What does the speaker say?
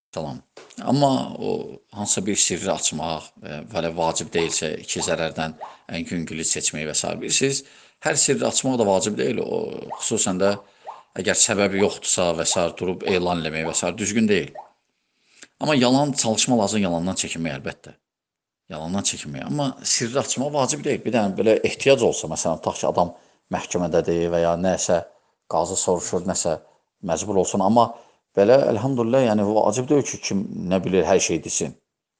Salam. Amma o hansısa bir sirri açmaq və belə vacib deyilsə, iki zərərdən yüngülü seçmək və sair. Bilirsiniz, hər sirri açmaq da vacib deyil. O xüsusən də əgər səbəbi yoxdursa və sair durub elan eləmək və sair düzgün deyil. Amma yalan çalışma lazım, yalandan çəkinmək əlbəttə. Yalandan çəkinmək. Amma sirri açmaq vacib deyil. Bir dənə belə ehtiyac olsa, məsələn, tutaq ki, adam məhkəmədədir və ya nəsə qazı soruşur, nəsə məcbur olsun. Amma belə elhamdülillah, yəni vacib deyil ki, kim nə bilir hər şey desin.